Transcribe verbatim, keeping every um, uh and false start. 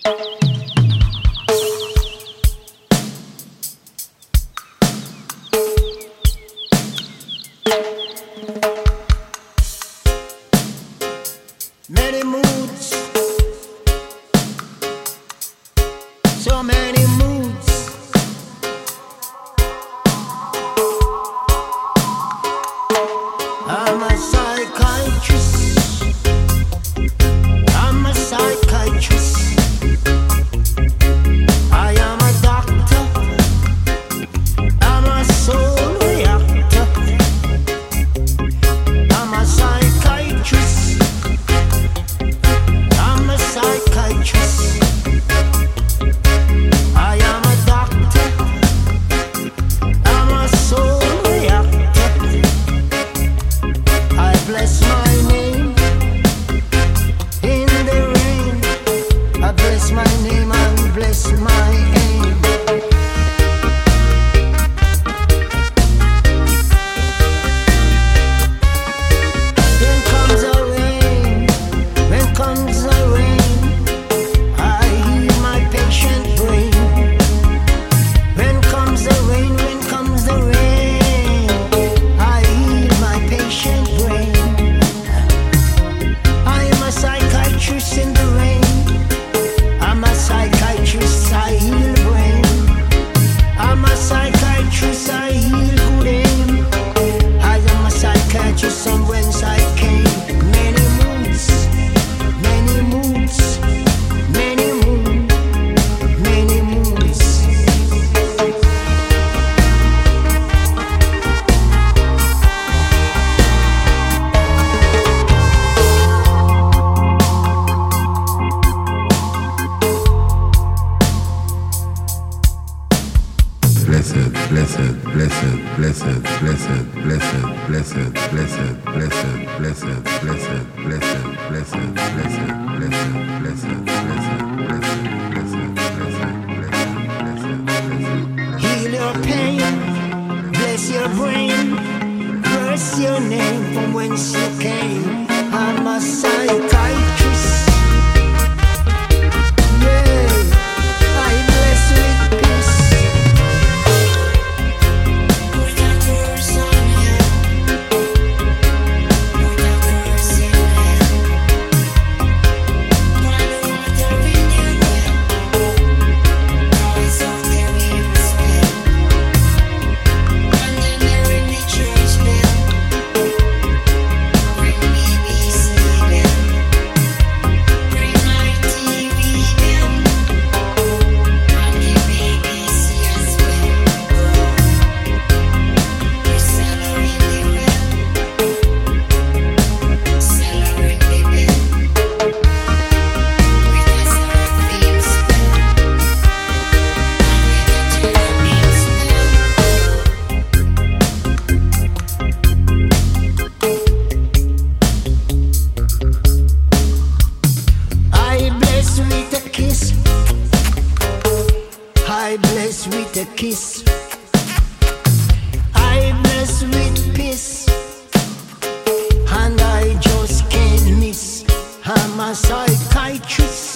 Many moods, so many moods. I'm a psychiatrist. I'm a psychiatrist. I am a doctor. I'm a soul reactor. I'm a psychiatrist. I'm a psychiatrist. I am a doctor. I'm a soul reactor. I bless my name in the rain. I bless my name, I will bless my aim. When comes the rain, when comes the rain, I heal my patient brain. When comes the rain, when comes the rain, I heal my patient brain. I am a psychiatrist in the rain. I'm a psychiatrist, I heal brain. I'm a psychiatrist, I heal good aim. I am a psychiatrist from whence I came. Many moods, many moods, many moon, many moods. Blessed, blessed, blessed, blessed, blessed, blessed, blessed, blessed, blessed, blessed, blessed, blessed, blessed, blessed, blessed, blessed, blessed, blessed. Heal your pain, bless your brain, curse your name from whence you came. I'm a psychiatrist. Yeah, I bless with peace. I bless with a kiss. I bless with peace. And I just can't miss. I'm a psychiatrist.